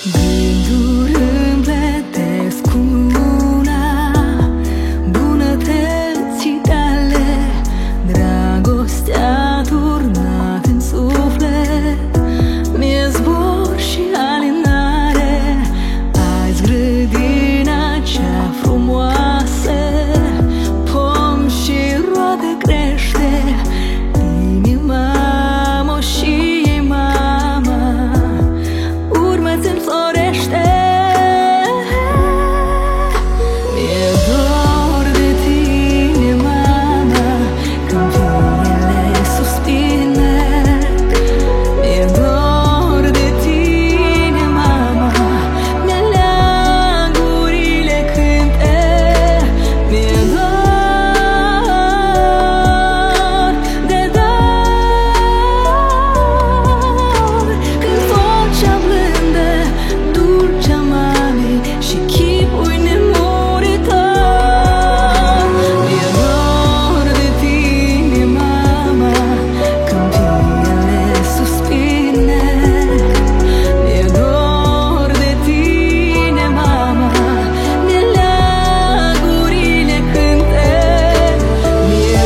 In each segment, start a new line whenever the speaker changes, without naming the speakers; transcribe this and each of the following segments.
Gânduri împletesc cu una bunătății tale, dragostea turnat în suflet, mi-e zbor și alinare. Azi grădina cea frumoasă, pom și roade crește, inima moșie mama, urmă-ți înflorește. Mi-e dor de tine, mama, când fiele suspine. Mi-e dor de tine, mama, meleagurile cânte. Mi-e dor de dor, când vocea blândă, dulcea mamei și chipul nemuritor. Mi-e dor de tine, mama, când fiele suspine. Mi-e dor de tine, mama, meleagurile cânte. Mi-e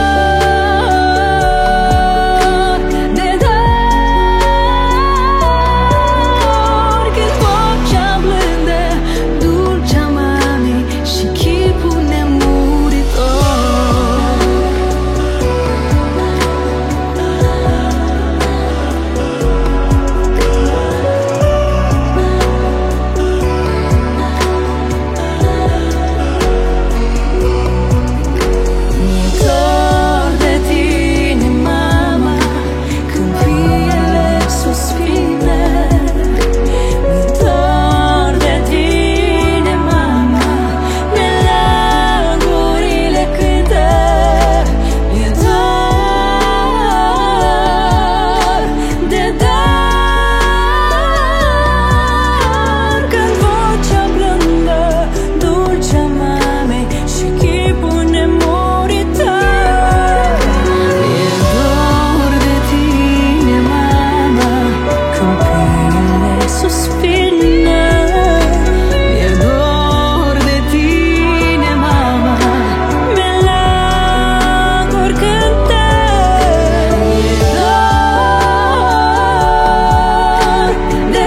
dor de dor, când vocea blândă, dulcea mamei și chipul nemuritor. Mi-e dor de tine, mama, când fiele suspine. Mi-e dor de tine, mama, meleagurile cântă. Mi-e dor de dor, când vocea blândă, dulcea mamei și chipul nemuritor. Mi-e dor de tine, mama, când fiele suspină. Mi-e dor de tine, mama, meleaguri cântă. Mi-e dor de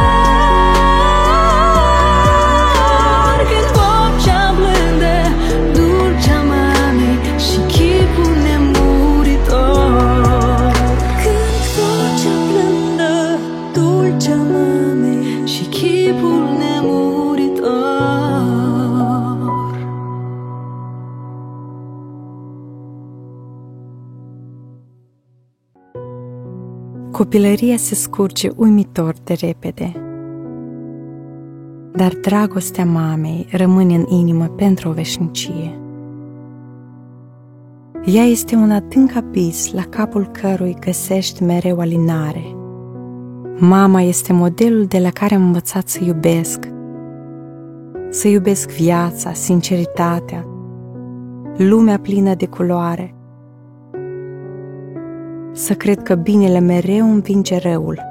dor, când vocea blândă, dulcea mamei și chipul nemuritor. Când vocea blândă, dulcea mamei și chipul nemuritor.
Copilăria se scurge uimitor de repede, dar dragostea mamei rămâne în inimă pentru o veșnicie. Ea este un adânc abis la capul cărui găsești mereu alinare. Mama este modelul de la care am învățat să iubesc viața, sinceritatea, lumea plină de culoare, să cred că binele mereu învinge răul.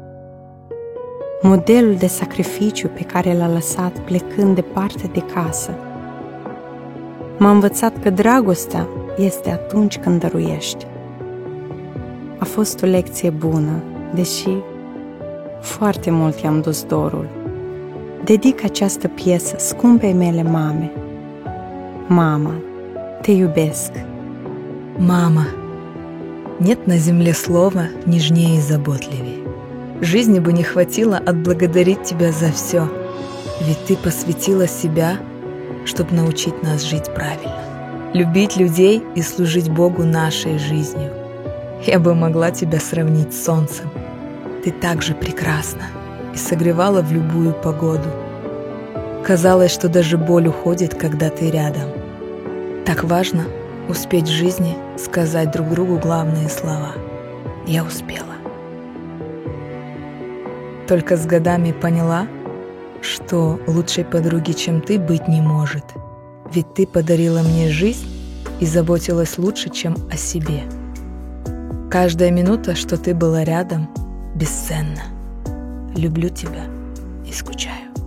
Modelul de sacrificiu pe care l-a lăsat plecând departe de casă m-a învățat că dragostea este atunci când dăruiești. A fost o lecție bună, deși foarte mult i-am dus dorul. Dedic această piesă scumpei mele mame. Мама, te iubesc.
Мама, нет на земле слова нежнее и заботливее. Жизни бы не хватило отблагодарить тебя за все, ведь ты посвятила себя, чтобы научить нас жить правильно, любить людей и служить Богу нашей жизнью. Я бы могла тебя сравнить с солнцем. Ты так же прекрасна и согревала в любую погоду. Казалось, что даже боль уходит, когда ты рядом. Так важно успеть в жизни сказать друг другу главные слова. Я успела. Только с годами поняла, что лучшей подруги, чем ты, быть не может. Ведь ты подарила мне жизнь и заботилась лучше, чем о себе. Каждая минута, что ты была рядом, бесценна. Люблю тебя
и скучаю.